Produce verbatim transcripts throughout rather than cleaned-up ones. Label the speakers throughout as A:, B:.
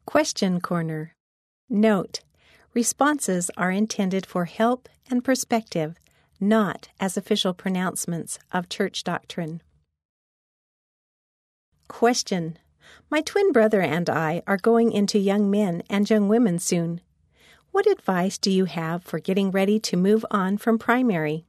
A: Question Corner. Note: responses are intended for help and perspective, not as official pronouncements of church doctrine. Question: My twin brother and I are going into young men and young women soon. What advice do you have for getting ready to move on from primary?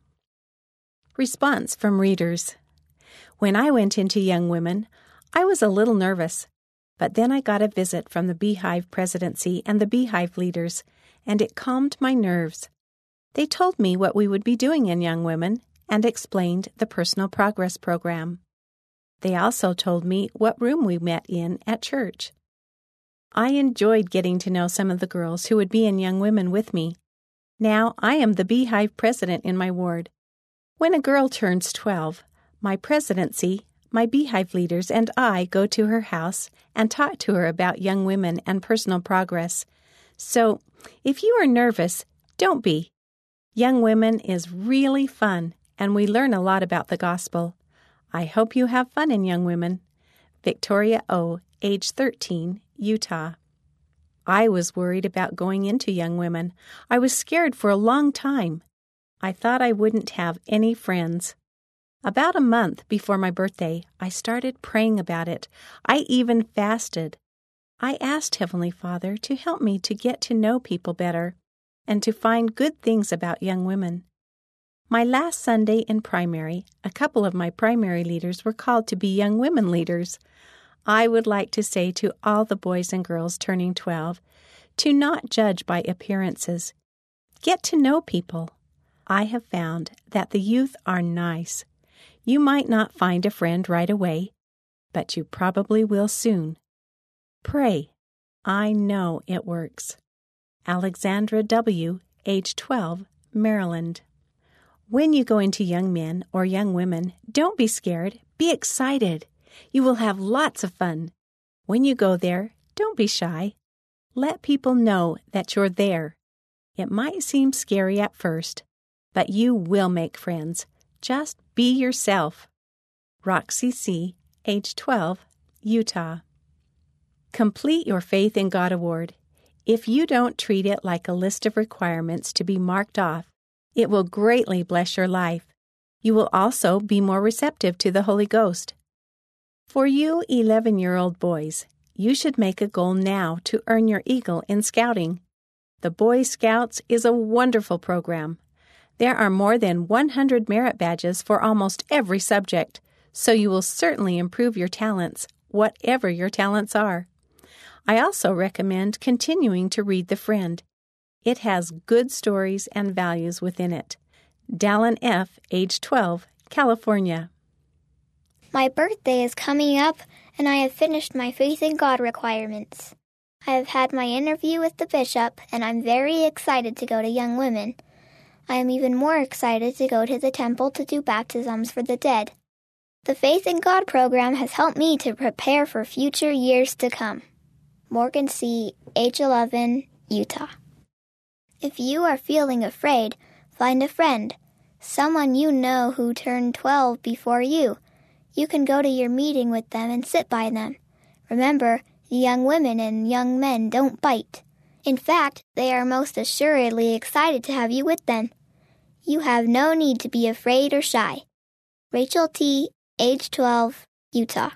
A: Response from readers. When I went into young women, I was a little nervous, but then I got a visit from the Beehive presidency and the Beehive leaders, and it calmed my nerves. They told me what we would be doing in young women and explained the personal progress program. They also told me what room we met in at church. I enjoyed getting to know some of the girls who would be in young women with me. Now I am the Beehive president in my ward. When a girl turns twelve, my presidency, my Beehive leaders, and I go to her house and talk to her about young women and personal progress. So, if you are nervous, don't be. Young Women is really fun, and we learn a lot about the gospel. I hope you have fun in Young Women. Victoria O., age thirteen, Utah. I was worried about going into Young Women. I was scared for a long time. I thought I wouldn't have any friends. About a month before my birthday, I started praying about it. I even fasted. I asked Heavenly Father to help me to get to know people better and to find good things about young women. My last Sunday in primary, a couple of my primary leaders were called to be young women leaders. I would like to say to all the boys and girls turning twelve, to not judge by appearances. Get to know people. I have found that the youth are nice. You might not find a friend right away, but you probably will soon. Pray. I know it works. Alexandra W., age twelve, Maryland. When you go into young men or young women, don't be scared. Be excited. You will have lots of fun. When you go there, don't be shy. Let people know that you're there. It might seem scary at first, but you will make friends. Just be yourself. Roxy C., age twelve, Utah. Complete your Faith in God Award. If you don't treat it like a list of requirements to be marked off, it will greatly bless your life. You will also be more receptive to the Holy Ghost. For you eleven-year-old boys, you should make a goal now to earn your Eagle in Scouting. The Boy Scouts is a wonderful program. There are more than one hundred merit badges for almost every subject, so you will certainly improve your talents, whatever your talents are. I also recommend continuing to read The Friend. It has good stories and values within it. Dallin F., age twelve, California.
B: My birthday is coming up, and I have finished my Faith in God requirements. I have had my interview with the bishop, and I'm very excited to go to Young Women. I am even more excited to go to the temple to do baptisms for the dead. The Faith in God program has helped me to prepare for future years to come. Morgan C., age eleven, Utah. If you are feeling afraid, find a friend, someone you know who turned twelve before you. You can go to your meeting with them and sit by them. Remember, young women and young men don't bite. In fact, they are most assuredly excited to have you with them. You have no need to be afraid or shy. Rachel T., age twelve, Utah.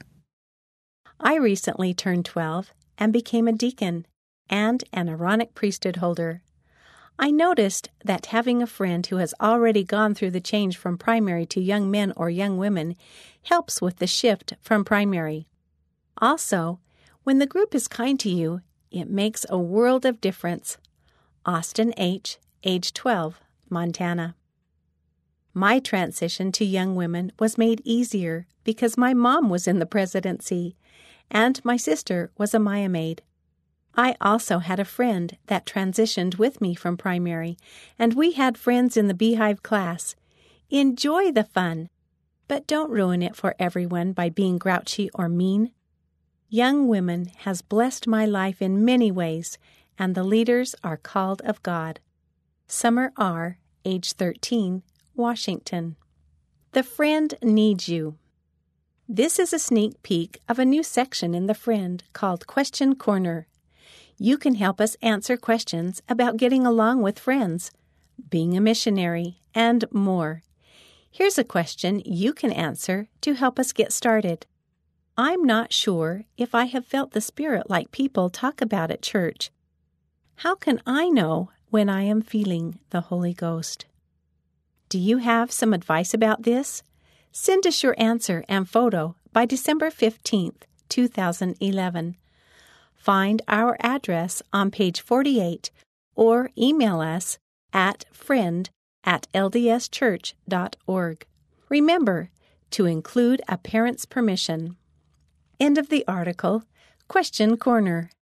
A: I recently turned twelve and became a deacon and an Aaronic priesthood holder. I noticed that having a friend who has already gone through the change from primary to young men or young women helps with the shift from primary. Also, when the group is kind to you, it makes a world of difference. Austin H., age twelve, Montana. My transition to young women was made easier because my mom was in the presidency, and my sister was a Maya maid. I also had a friend that transitioned with me from primary, and we had friends in the Beehive class. Enjoy the fun, but don't ruin it for everyone by being grouchy or mean. Young Women has blessed my life in many ways, and the leaders are called of God. Summer R., age thirteen, Washington. The Friend Needs You. This is a sneak peek of a new section in The Friend called Question Corner. You can help us answer questions about getting along with friends, being a missionary, and more. Here's a question you can answer to help us get started. I'm not sure if I have felt the Spirit like people talk about at church. How can I know when I am feeling the Holy Ghost? Do you have some advice about this? Send us your answer and photo by December fifteenth, two thousand eleven. Find our address on page forty-eight or email us at friend at l d s church dot org. Remember to include a parent's permission. End of the article. Question Corner.